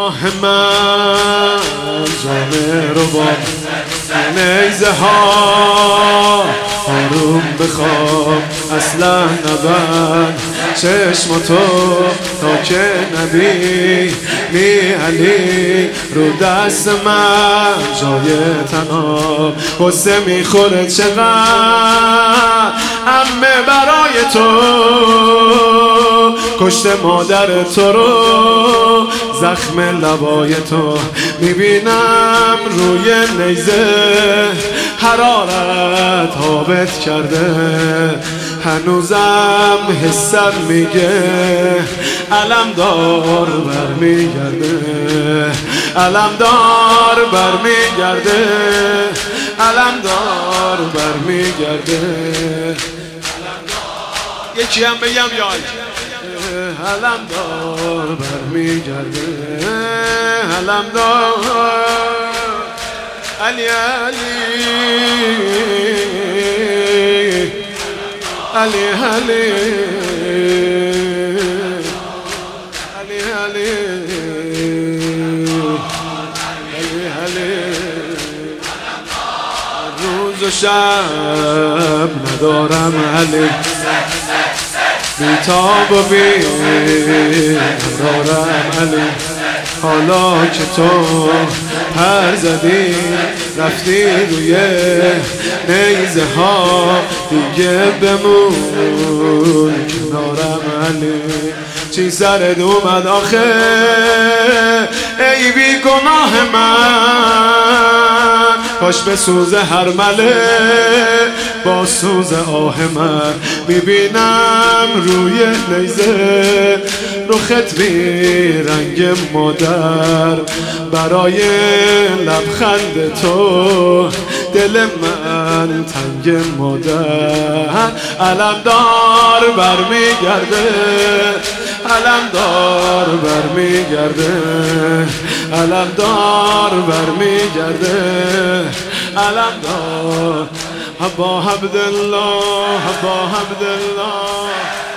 گناه من جامه رو با نیزه ها آروم بخواب اصلا نبند چشم تو تا که نبی می علی رو دست من جای تناب قصه میخوره چقدر عمه برای تو کشت مادر تو رو زخم لبای تو میبینم روی نیزه حرارت ثابت کرده هنوزم حسم میگه علمدار برمیگرده علمدار برمیگرده علمدار برمیگرده یکی هم بگم یای علمدار برمیگرده علمدار علی علی علی علی علی علی علی روز و شب ندارم علی بیتاب و ندارم علی حالا که تو پر زدی رفتی روی نیزه ها دیگه بمون کنارم علی چی سرت اومد آخه ای بی گناه من کاش به سوز هر مله با سوز آه من میبینم روی نیزه رخت بی رنگ مادر برای لبخند تو دل من تنگ مادر علمدار برمیگرده علمدار برمیگرده علمدار برمیگرده علمدار حبا عبدالله حبا عبدالله